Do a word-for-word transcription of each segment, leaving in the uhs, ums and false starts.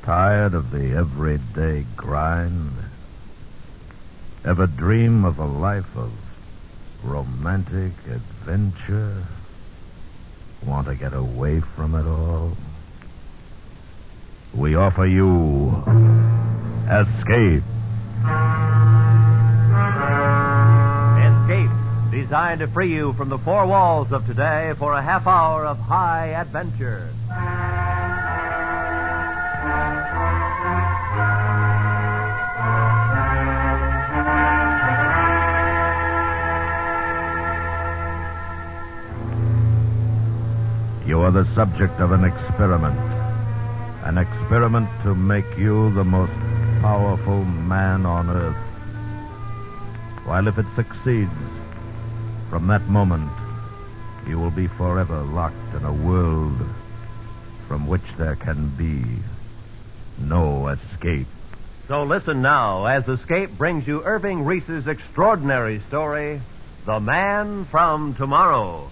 Tired of the everyday grind? Ever dream of a life of romantic adventure? Want to get away from it all? We offer you Escape. Escape, designed to free you from the four walls of today for a half hour of high adventure. You are the subject of an experiment. An experiment to make you the most powerful man on earth. While if it succeeds, from that moment, you will be forever locked in a world from which there can be no escape. So listen now as Escape brings you Irving Reese's extraordinary story, The Man from Tomorrow.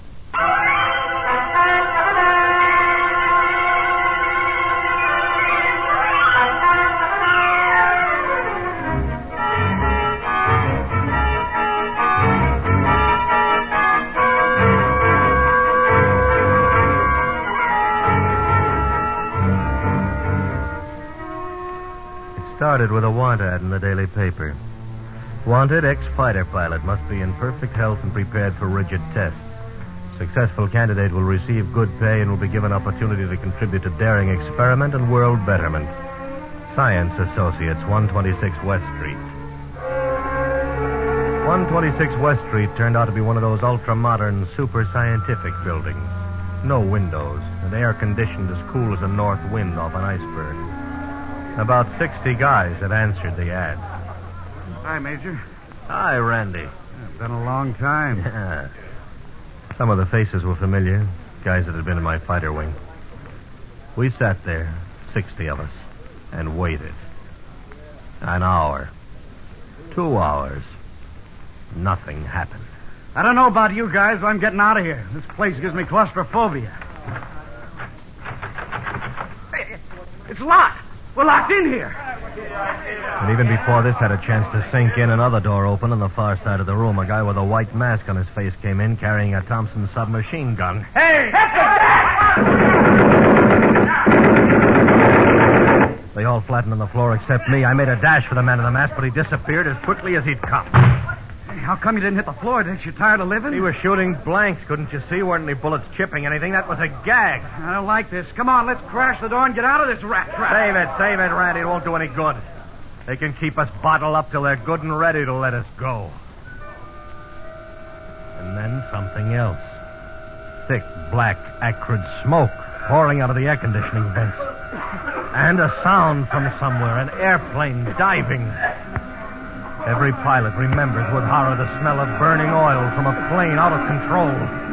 Started with a want ad in the daily paper. Wanted ex-fighter pilot must be in perfect health and prepared for rigid tests. Successful candidate will receive good pay and will be given opportunity to contribute to daring experiment and world betterment. Science Associates, one twenty-six West Street. one twenty-six West Street turned out to be one of those ultra-modern, super-scientific buildings. No windows, and air conditioned as cool as a north wind off an iceberg. About sixty guys had answered the ad. Hi, Major. Hi, Randy. It's been a long time. Yeah. Some of the faces were familiar, guys that had been in my fighter wing. We sat there, sixty of us, and waited. An hour. Two hours. Nothing happened. I don't know about you guys, but I'm getting out of here. This place gives me claustrophobia. Hey, it's locked. We're locked in here. And even before this had a chance to sink in, another door opened on the far side of the room. A guy with a white mask on his face came in carrying a Thompson submachine gun. Hey! They all flattened on the floor except me. I made a dash for the man in the mask, but he disappeared as quickly as he'd come. Hey, how come you didn't hit the floor? Didn't you tired of living? He was shooting blanks. Couldn't you see? Weren't any bullets chipping anything? That was a gag. I don't like this. Come on, let's crash the door and get out of this rat trap. Save it, save it, Randy. It won't do any good. They can keep us bottled up till they're good and ready to let us go. And then something else. Thick, black, acrid smoke pouring out of the air conditioning vents. And a sound from somewhere, an airplane diving. Every pilot remembers with horror the smell of burning oil from a plane out of control.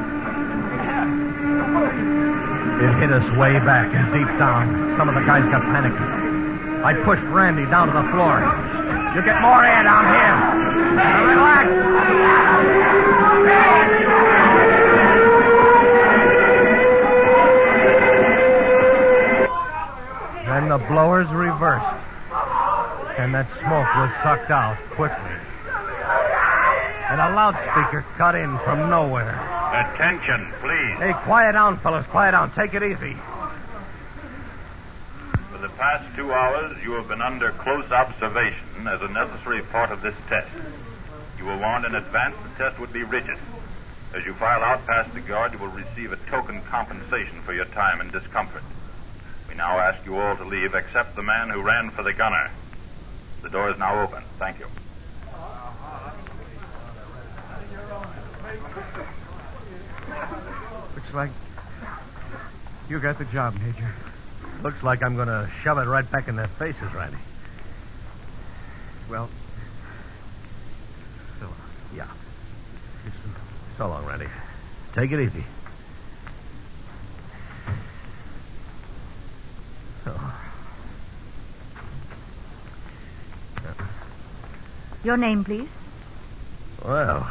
It hit us way back and deep down. Some of the guys got panicked. I pushed Randy down to the floor. You get more air down here. Now relax. Then the blowers reversed. And that smoke was sucked out quickly. And a loudspeaker cut in from nowhere. Attention, please. Hey, quiet down, fellas. Quiet down. Take it easy. For the past two hours, you have been under close observation as a necessary part of this test. You were warned in advance the test would be rigid. As you file out past the guard, you will receive a token compensation for your time and discomfort. We now ask you all to leave except the man who ran for the gunner. The door is now open. Thank you. Looks like you got the job, Major. Looks like I'm going to shove it right back in their faces, Randy. Well, so long. Yeah. So long, Randy. Take it easy. Oh. Your name, please? Well,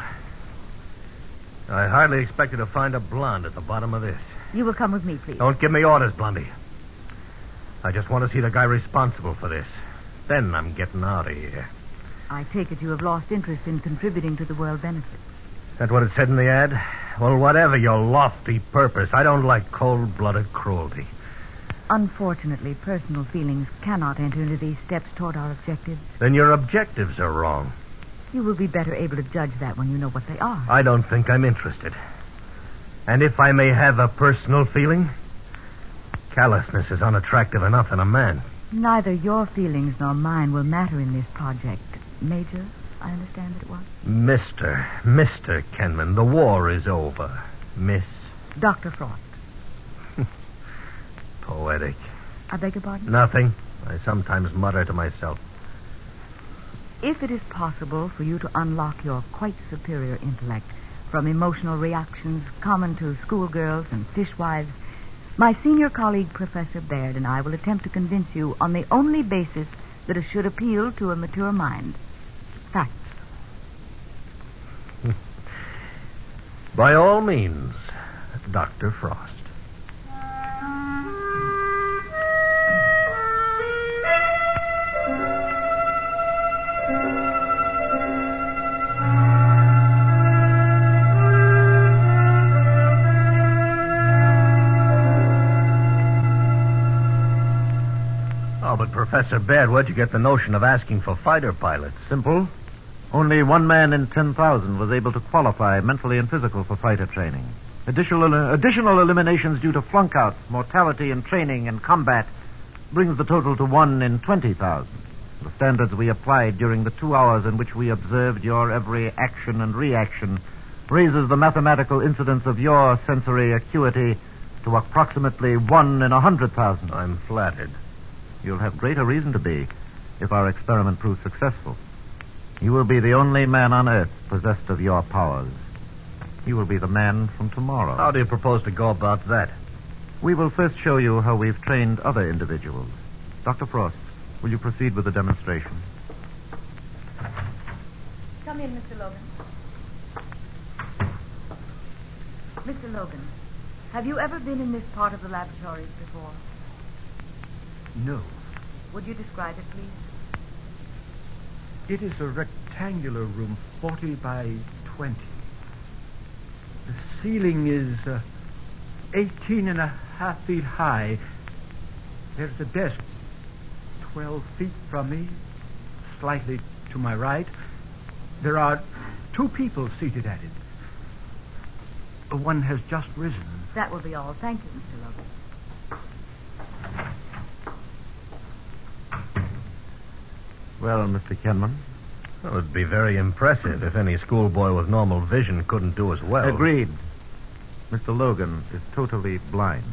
I hardly expected to find a blonde at the bottom of this. You will come with me, please. Don't give me orders, Blondie. I just want to see the guy responsible for this. Then I'm getting out of here. I take it you have lost interest in contributing to the world benefit. That what it said in the ad? Well, whatever your lofty purpose, I don't like cold-blooded cruelty. Unfortunately, personal feelings cannot enter into these steps toward our objectives. Then your objectives are wrong. You will be better able to judge that when you know what they are. I don't think I'm interested. And if I may have a personal feeling, callousness is unattractive enough in a man. Neither your feelings nor mine will matter in this project. Major, I understand that it was? Mister, Mister Kenman, the war is over. Miss? Doctor Frost. Poetic. I beg your pardon? Nothing. I sometimes mutter to myself. If it is possible for you to unlock your quite superior intellect from emotional reactions common to schoolgirls and fishwives, my senior colleague, Professor Baird, and I will attempt to convince you on the only basis that it should appeal to a mature mind. Facts. By all means, Doctor Frost. Oh, but Professor Baird, where'd you get the notion of asking for fighter pilots? Simple. Only one man in ten thousand was able to qualify mentally and physical for fighter training. Additional, uh, additional eliminations due to flunkouts, mortality in training and combat brings the total to one in twenty thousand. The standards we applied during the two hours in which we observed your every action and reaction raises the mathematical incidence of your sensory acuity to approximately one in a hundred thousand. I'm flattered. You'll have greater reason to be if our experiment proves successful. You will be the only man on Earth possessed of your powers. You will be the man from tomorrow. How do you propose to go about that? We will first show you how we've trained other individuals. Doctor Frost, will you proceed with the demonstration? Come in, Mister Logan. Mister Logan, have you ever been in this part of the laboratories before? No. Would you describe it, please? It is a rectangular room, forty by twenty. The ceiling is uh, eighteen and a half feet high. There's a desk twelve feet from me, slightly to my right. There are two people seated at it. One has just risen. That will be all. Thank you, Mister Logan. Well, Mister Kenman? Well, it'd be very impressive if any schoolboy with normal vision couldn't do as well. Agreed. Mister Logan is totally blind.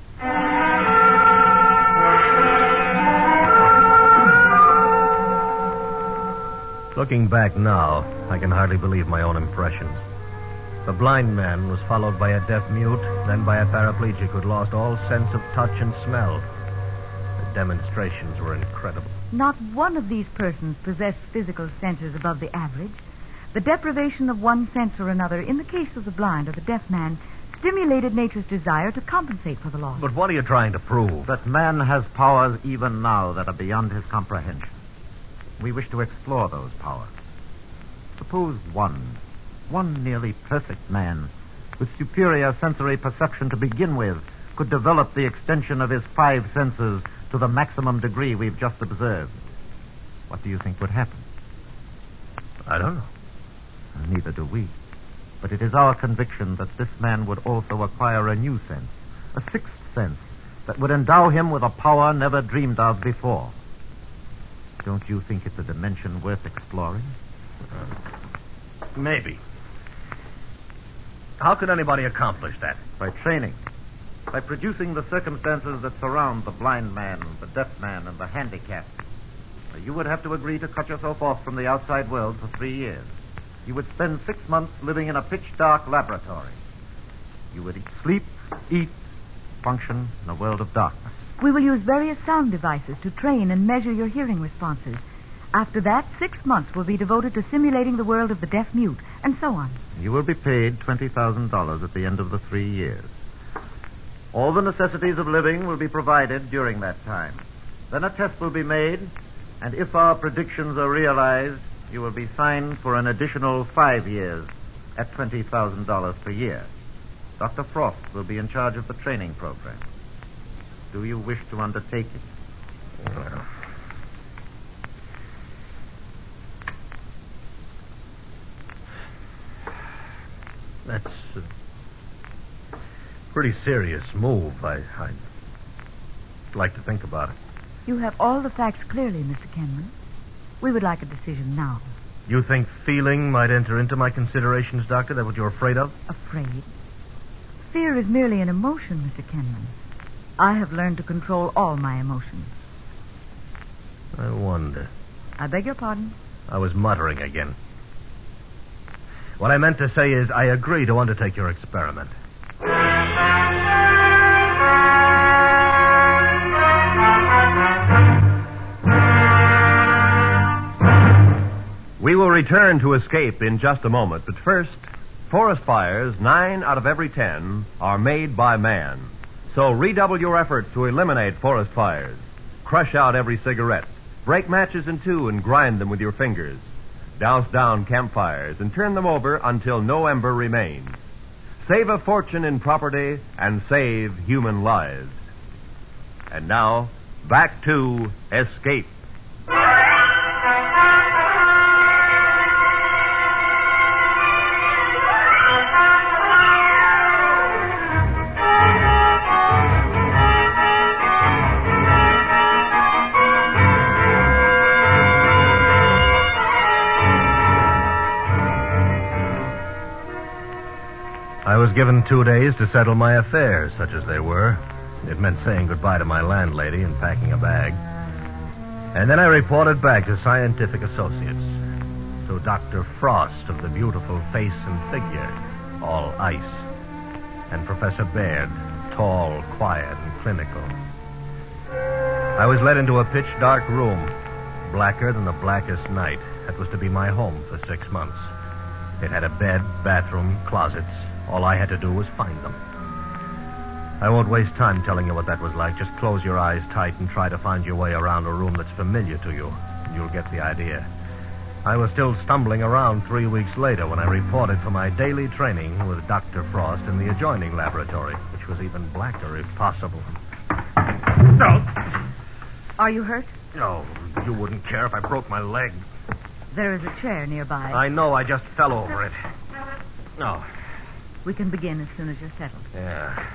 Looking back now, I can hardly believe my own impressions. The blind man was followed by a deaf mute, then by a paraplegic who'd lost all sense of touch and smell. The demonstrations were incredible. Not one of these persons possessed physical senses above the average. The deprivation of one sense or another, in the case of the blind or the deaf man, stimulated nature's desire to compensate for the loss. But what are you trying to prove? That man has powers even now that are beyond his comprehension. We wish to explore those powers. Suppose one, one nearly perfect man, with superior sensory perception to begin with, could develop the extension of his five senses to the maximum degree we've just observed. What do you think would happen? I don't know. Neither do we. But it is our conviction that this man would also acquire a new sense, a sixth sense, that would endow him with a power never dreamed of before. Don't you think it's a dimension worth exploring? Uh, maybe. How could anybody accomplish that? By training. By producing the circumstances that surround the blind man, the deaf man, and the handicapped. You would have to agree to cut yourself off from the outside world for three years. You would spend six months living in a pitch-dark laboratory. You would sleep, eat, function in a world of darkness. We will use various sound devices to train and measure your hearing responses. After that, six months will be devoted to simulating the world of the deaf-mute, and so on. You will be paid twenty thousand dollars at the end of the three years. All the necessities of living will be provided during that time. Then a test will be made, and if our predictions are realized, you will be signed for an additional five years at twenty thousand dollars per year. Doctor Frost will be in charge of the training program. Do you wish to undertake it? Well, that's a pretty serious move. I, I'd like to think about it. You have all the facts clearly, Mister Kenman. We would like a decision now. You think feeling might enter into my considerations, Doctor? That what you're afraid of? Afraid? Fear is merely an emotion, Mister Kenman. I have learned to control all my emotions. I wonder. I beg your pardon? I was muttering again. What I meant to say is I agree to undertake your experiment. We will return to Escape in just a moment, but first, forest fires, nine out of every ten, are made by man. So redouble your efforts to eliminate forest fires. Crush out every cigarette. Break matches in two and grind them with your fingers. Douse down campfires and turn them over until no ember remains. Save a fortune in property and save human lives. And now, back to Escape. I was given two days to settle my affairs, such as they were. It meant saying goodbye to my landlady and packing a bag. And then I reported back to Scientific Associates, to Doctor Frost of the beautiful face and figure, all ice, and Professor Baird, tall, quiet, and clinical. I was led into a pitch-dark room, blacker than the blackest night. That was to be my home for six months. It had a bed, bathroom, closets. All I had to do was find them. I won't waste time telling you what that was like. Just close your eyes tight and try to find your way around a room that's familiar to you. You'll get the idea. I was still stumbling around three weeks later when I reported for my daily training with Doctor Frost in the adjoining laboratory, which was even blacker if possible. No. Are you hurt? No, you wouldn't care if I broke my leg. There is a chair nearby. I know, I just fell over it. No. We can begin as soon as you're settled. Yeah.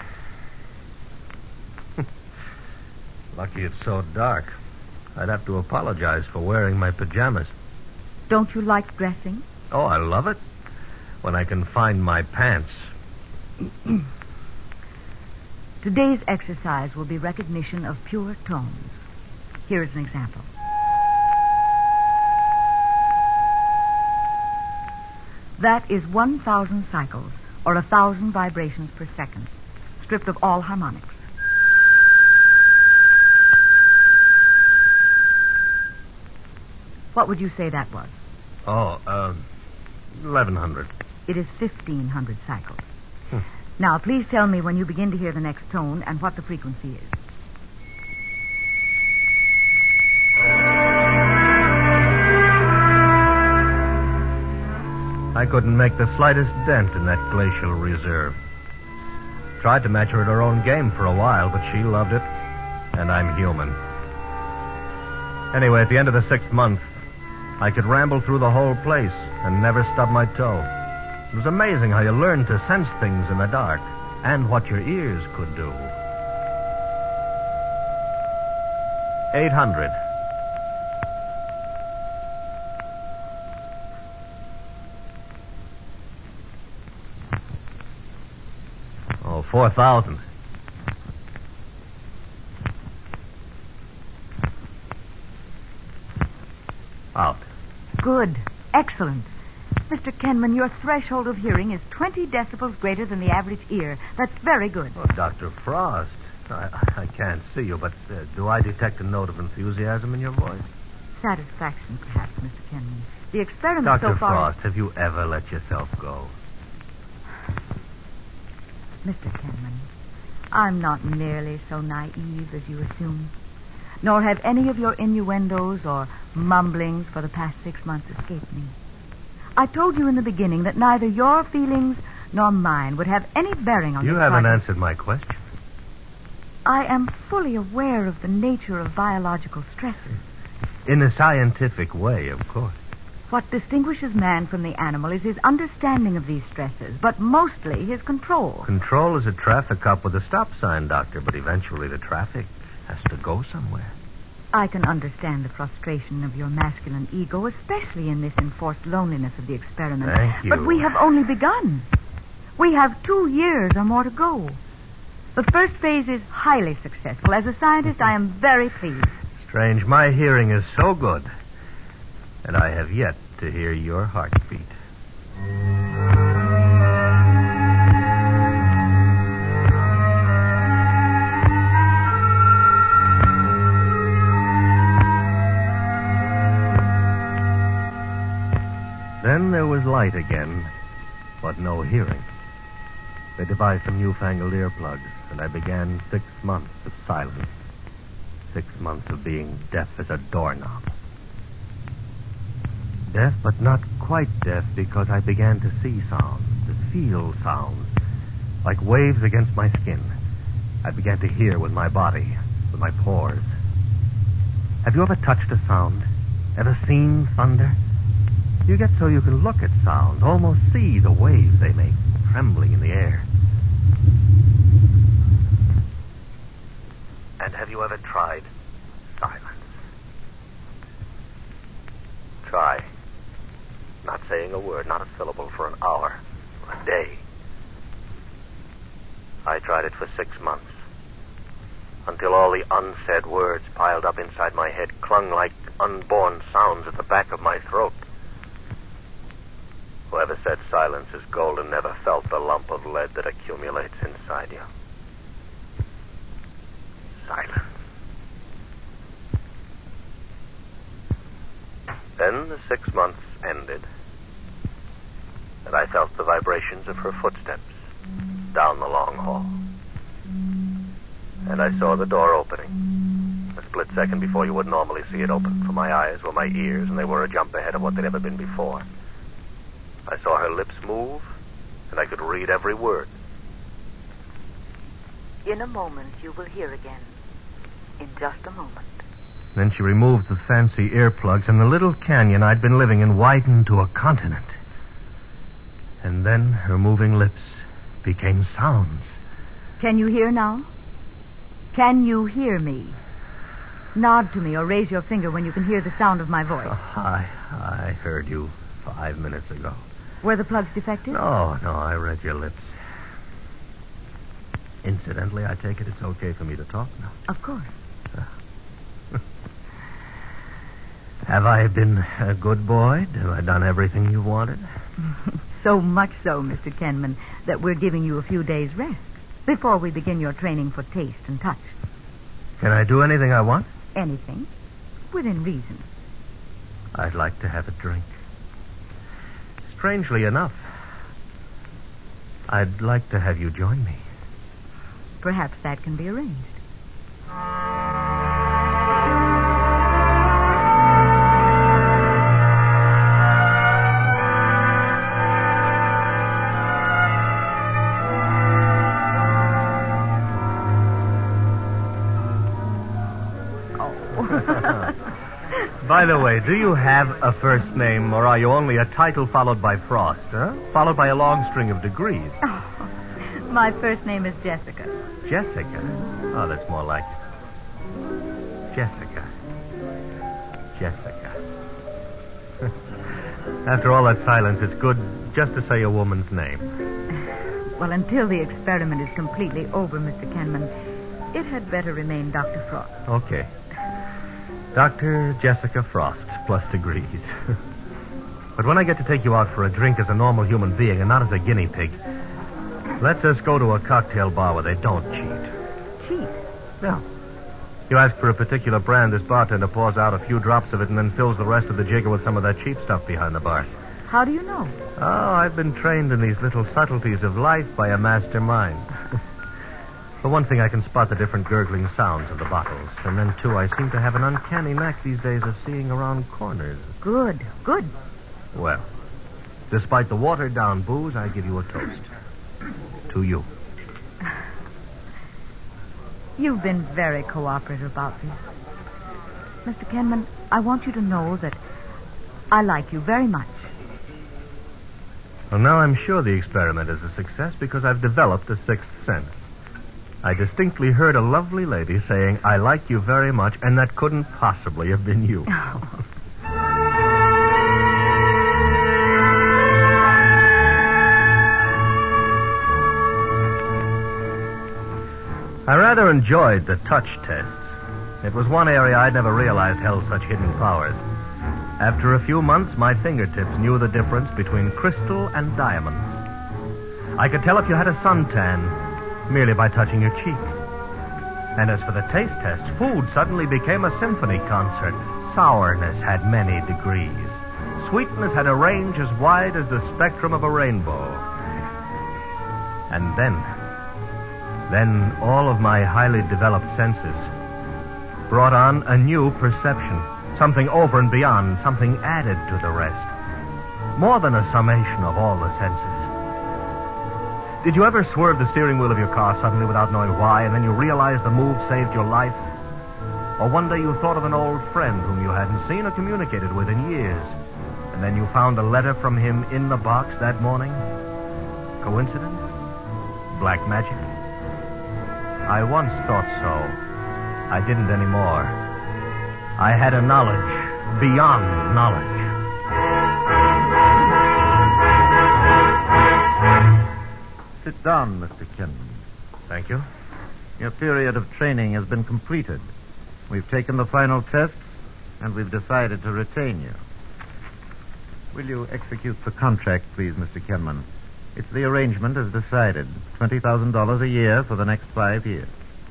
Lucky it's so dark. I'd have to apologize for wearing my pajamas. Don't you like dressing? Oh, I love it. When I can find my pants. Today's exercise will be recognition of pure tones. Here is an example. That is one thousand cycles, or a thousand vibrations per second, stripped of all harmonics. What would you say that was? Oh, uh, eleven hundred. It is fifteen hundred cycles. Hmm. Now, please tell me when you begin to hear the next tone and what the frequency is. I couldn't make the slightest dent in that glacial reserve. Tried to match her at her own game for a while, but she loved it, and I'm human. Anyway, at the end of the sixth month, I could ramble through the whole place and never stub my toe. It was amazing how you learn to sense things in the dark and what your ears could do. Eight hundred. Oh, four thousand. Out. Good. Excellent. Mister Kenman, your threshold of hearing is twenty decibels greater than the average ear. That's very good. Well, Doctor Frost, I, I can't see you, but uh, do I detect a note of enthusiasm in your voice? Satisfaction, perhaps, Mister Kenman. The experiment Doctor so far... Frost, have you ever let yourself go? Mister Kenman, I'm not nearly so naive as you assume. Nor have any of your innuendos or mumblings for the past six months escaped me. I told you in the beginning that neither your feelings nor mine would have any bearing on You this haven't project. answered my question. I am fully aware of the nature of biological stresses. In a scientific way, of course. What distinguishes man from the animal is his understanding of these stresses, but mostly his control. Control is a traffic cop with a stop sign, Doctor, but eventually the traffic has to go somewhere. I can understand the frustration of your masculine ego, especially in this enforced loneliness of the experiment. Thank you. But we have only begun. We have two years or more to go. The first phase is highly successful. As a scientist, I am very pleased. Strange, my hearing is so good, and I have yet to hear your heartbeat. Then there was light again, but no hearing. They devised some newfangled earplugs, and I began six months of silence. Six months of being deaf as a doorknob. Deaf, but not quite deaf, because I began to see sounds, to feel sounds, like waves against my skin. I began to hear with my body, with my pores. Have you ever touched a sound? Ever seen thunder? You get so you can look at sound, almost see the waves they make, trembling in the air. And have you ever tried silence? Try. Not saying a word, not a syllable for an hour, or a day. I tried it for six months. Until all the unsaid words piled up inside my head clung like unborn sounds at the back of my throat. Whoever said silence is golden never felt the lump of lead that accumulates inside you. Silence. Then the six months ended, and I felt the vibrations of her footsteps down the long hall. And I saw the door opening. A split second before you would normally see it open, for my eyes were my ears, and they were a jump ahead of what they'd ever been before. I saw her lips move, and I could read every word. In a moment, you will hear again. In just a moment. Then she removed the fancy earplugs, and the little canyon I'd been living in widened to a continent. And then her moving lips became sounds. Can you hear now? Can you hear me? Nod to me or raise your finger when you can hear the sound of my voice. Oh, I, I heard you five minutes ago. Were the plugs defective? No, no, I read your lips. Incidentally, I take it it's okay for me to talk now. Of course. Have I been a good boy? Have I done everything you wanted? So much so, Mister Kenman, that we're giving you a few days' rest before we begin your training for taste and touch. Can I do anything I want? Anything. Within reason. I'd like to have a drink. Strangely enough, I'd like to have you join me. Perhaps that can be arranged. By the way, do you have a first name, or are you only a title followed by Frost, huh? Followed by a long string of degrees? Oh, my first name is Jessica. Jessica? Oh, that's more like it. Jessica. Jessica. After all that silence, it's good just to say a woman's name. Well, until the experiment is completely over, Mister Kenman, it had better remain Doctor Frost. Okay. Doctor Jessica Frost, plus degrees. But when I get to take you out for a drink as a normal human being and not as a guinea pig, let's us go to a cocktail bar where they don't cheat. Cheat? No. You ask for a particular brand, this bartender pours out a few drops of it and then fills the rest of the jigger with some of that cheap stuff behind the bar. How do you know? Oh, I've been trained in these little subtleties of life by a master mind. For one thing, I can spot the different gurgling sounds of the bottles. And then, too, I seem to have an uncanny knack these days of seeing around corners. Good, good. Well, despite the watered-down booze, I give you a toast. To you. You've been very cooperative about this. Mister Kenman, I want you to know that I like you very much. Well, now I'm sure the experiment is a success because I've developed a sixth sense. I distinctly heard a lovely lady saying, I like you very much, and that couldn't possibly have been you. Oh. I rather enjoyed the touch tests. It was one area I'd never realized held such hidden powers. After a few months, my fingertips knew the difference between crystal and diamonds. I could tell if you had a suntan merely by touching your cheek. And as for the taste test, food suddenly became a symphony concert. Sourness had many degrees. Sweetness had a range as wide as the spectrum of a rainbow. And then, then all of my highly developed senses brought on a new perception. Something over and beyond, something added to the rest. More than a summation of all the senses. Did you ever swerve the steering wheel of your car suddenly without knowing why, and then you realized the move saved your life? Or one day you thought of an old friend whom you hadn't seen or communicated with in years, and then you found a letter from him in the box that morning? Coincidence? Black magic? I once thought so. I didn't anymore. I had a knowledge beyond knowledge. Sit down, Mister Kinman. Thank you. Your period of training has been completed. We've taken the final tests, and we've decided to retain you. Will you execute the contract, please, Mister Kinman? It's the arrangement as decided. twenty thousand dollars a year for the next five years.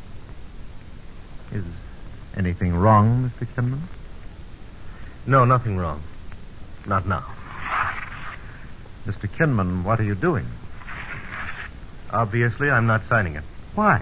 Is anything wrong, Mister Kinman? No, nothing wrong. Not now. Mister Kinman, what are you doing? Obviously, I'm not signing it. Why?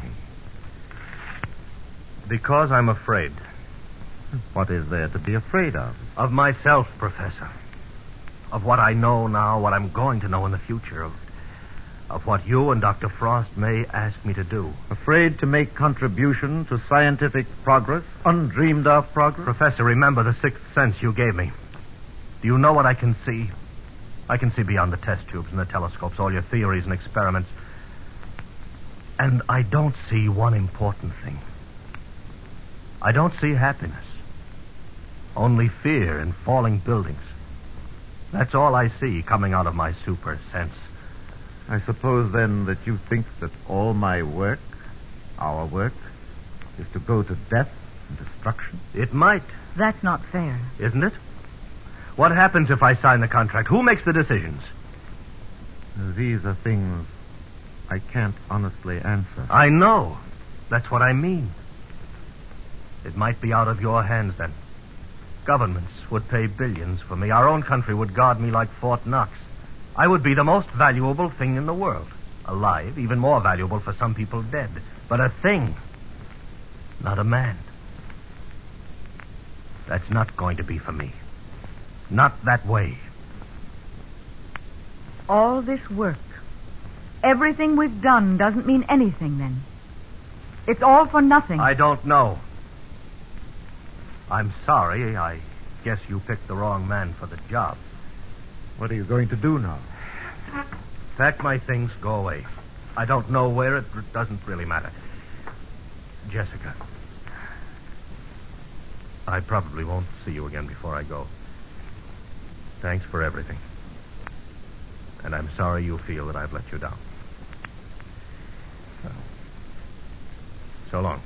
Because I'm afraid. What is there to be afraid of? Of myself, Professor. Of what I know now, what I'm going to know in the future. Of, of what you and Doctor Frost may ask me to do. Afraid to make contribution to scientific progress? Undreamed of progress? Professor, remember the sixth sense you gave me. Do you know what I can see? I can see beyond the test tubes and the telescopes, all your theories and experiments. And I don't see one important thing. I don't see happiness. Only fear in falling buildings. That's all I see coming out of my super sense. I suppose, then, that you think that all my work, our work, is to go to death and destruction? It might. That's not fair. Isn't it? What happens if I sign the contract? Who makes the decisions? These are things I can't honestly answer. I know. That's what I mean. It might be out of your hands, then. Governments would pay billions for me. Our own country would guard me like Fort Knox. I would be the most valuable thing in the world. Alive, even more valuable for some people dead. But a thing, not a man. That's not going to be for me. Not that way. All this work, everything we've done doesn't mean anything, then. It's all for nothing. I don't know. I'm sorry. I guess you picked the wrong man for the job. What are you going to do now? Pack my things, go away. I don't know where. It doesn't really matter. Jessica, I probably won't see you again before I go. Thanks for everything. And I'm sorry you feel that I've let you down. So, so long.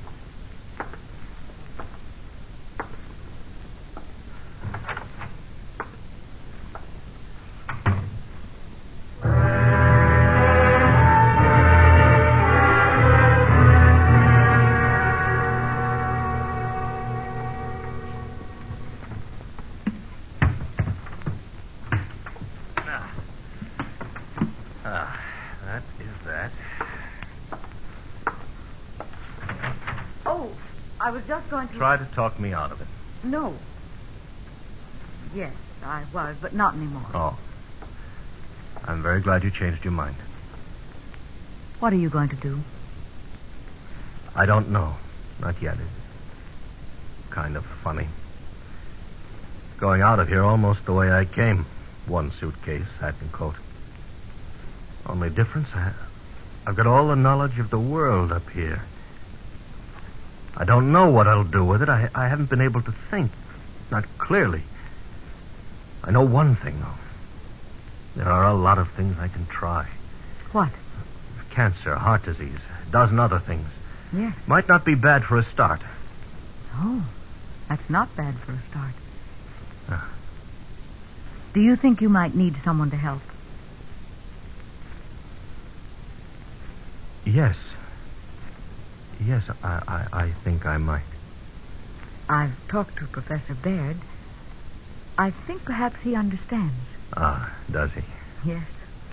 I was just going to... Try to talk me out of it. No. Yes, I was, but not anymore. Oh. I'm very glad you changed your mind. What are you going to do? I don't know. Not yet. It's kind of funny. Going out of here almost the way I came. One suitcase, hat and coat. Only difference, I, I've got all the knowledge of the world up here. I don't know what I'll do with it. I, I haven't been able to think. Not clearly. I know one thing, though. There are a lot of things I can try. What? Cancer, heart disease, a dozen other things. Yes. Might not be bad for a start. Oh, that's not bad for a start. Uh, Do you think you might need someone to help? yes. Yes, I, I, I think I might. I've talked to Professor Baird. I think perhaps he understands. Ah, does he? Yes.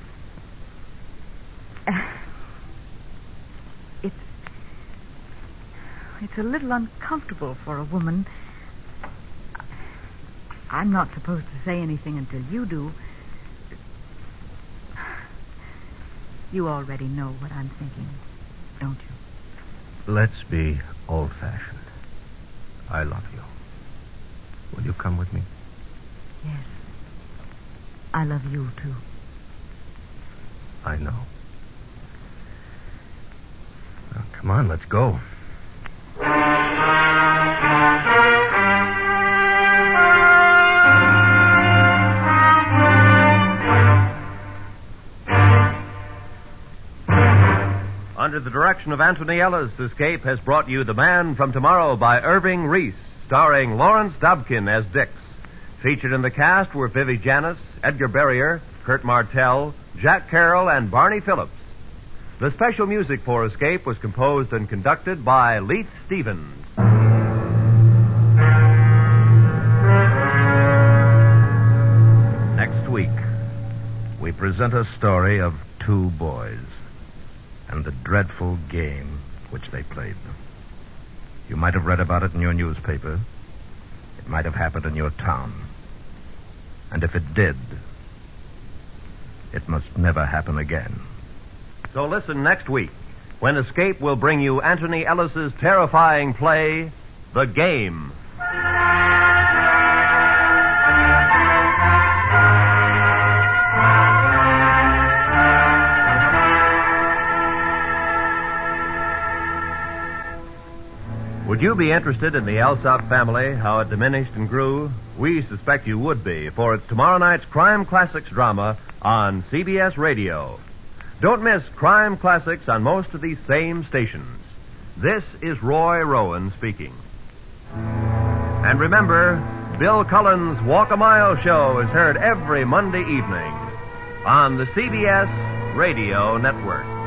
Uh, it's... It's a little uncomfortable for a woman. I'm not supposed to say anything until you do. You already know what I'm thinking, don't you? Let's be old-fashioned. I love you. Will you come with me? Yes. I love you, too. I know. Now, come on, let's go. Under the direction of Anthony Ellis, Escape has brought you The Man from Tomorrow by Irving Reese, starring Lawrence Dobkin as Dix. Featured in the cast were Vivi Janis, Edgar Barrier, Kurt Martell, Jack Carroll, and Barney Phillips. The special music for Escape was composed and conducted by Leith Stevens. Next week, we present a story of two boys and the dreadful game which they played. You might have read about it in your newspaper. It might have happened in your town. And if it did, it must never happen again. So listen next week, when Escape will bring you Anthony Ellis's terrifying play, The Game. Would you be interested in the Alsop family, how it diminished and grew? We suspect you would be, for it's tomorrow night's Crime Classics drama on C B S Radio. Don't miss Crime Classics on most of these same stations. This is Roy Rowan speaking. And remember, Bill Cullen's Walk a Mile show is heard every Monday evening on the C B S Radio Network.